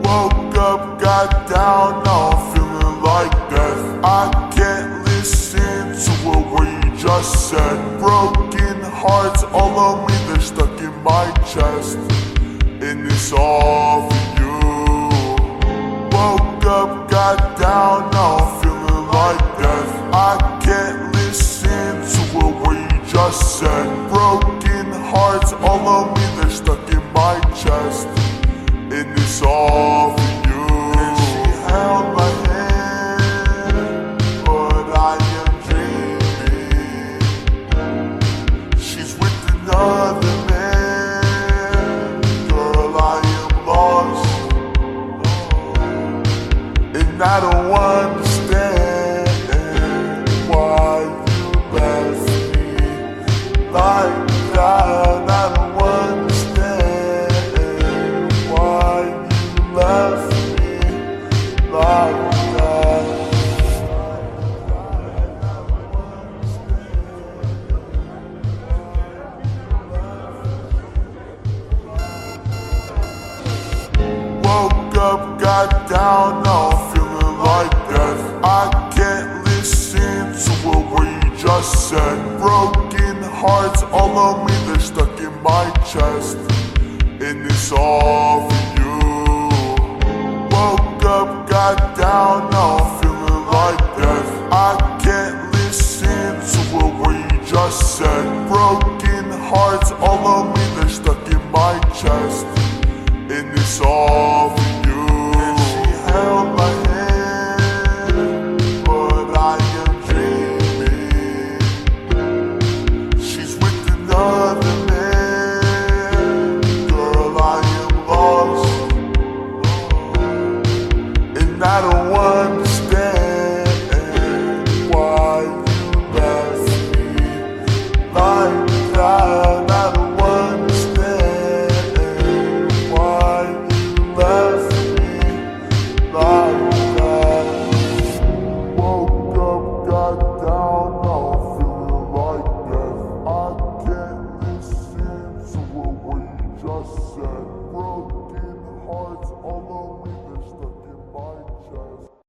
Woke up, got down, now I'm feeling like death. I can't listen to a word you just said. Broken hearts all on me, they're stuck in my chest, and it's all for you. Woke up, got down, now I'm feeling like death. I can't listen to a word you just said. Broken hearts all on me, they're stuck in my chest, and it's all for you. And she held my hand, but I am dreaming. She's with another man, girl, I am lost. And I don't understand why you left me like that. I don't understand why you left me like that. Woke up, got down, now I'm feeling like death. I can't listen to a word you just said. Broken hearts all on me, they're stuck in my chest, and it's all for you. Woke up, got down, now I'm feeling like death. I can't listen to a word you just said. Broken hearts all on me, they're stuck in my chest, and it's all